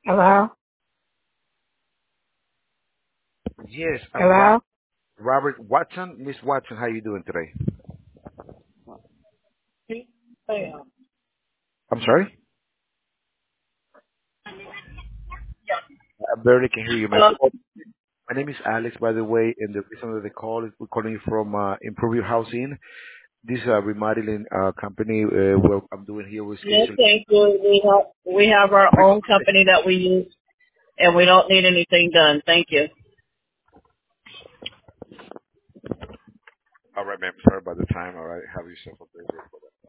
Hello? Yes, Hello? Robert Watson. Miss Watson, how you doing today? I'm sorry? I barely can hear you, man. Hello? My name is Alex, by the way, and the reason that the call is we're calling you from Improve Your Housing. This is a remodeling company. What I'm doing here, we're Yes, scheduling. thank you. We have our own company that we use, and we don't need anything done. Thank you. All right, ma'am. Sorry about the time. All right. Have yourself a great day.